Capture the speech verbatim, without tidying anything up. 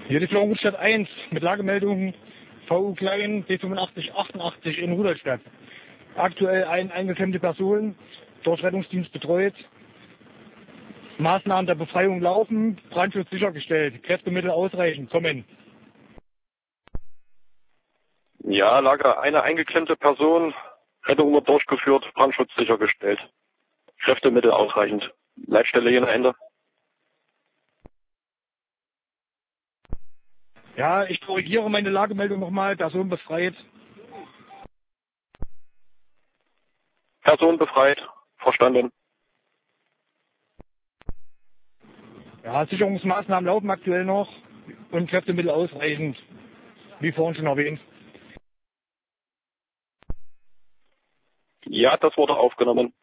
Hier die Führung Rudolstadt eins mit Lagemeldung V U Klein D fünfundachtzig achtundachtzig in Rudolstadt. Aktuell eine eingeklemmte Person, durch Rettungsdienst betreut. Maßnahmen der Befreiung laufen, Brandschutz sichergestellt, Kräftemittel ausreichend, kommen. Ja, Lager eine eingeklemmte Person, Rettung wird durchgeführt, Brandschutz sichergestellt. Kräftemittel ausreichend. Leitstelle hier Ende. Ja, ich korrigiere meine Lagemeldung nochmal, Person befreit. Person befreit, verstanden. Ja, Sicherungsmaßnahmen laufen aktuell noch und Kräftemittel ausreichend, wie vorhin schon erwähnt. Ja, das wurde aufgenommen.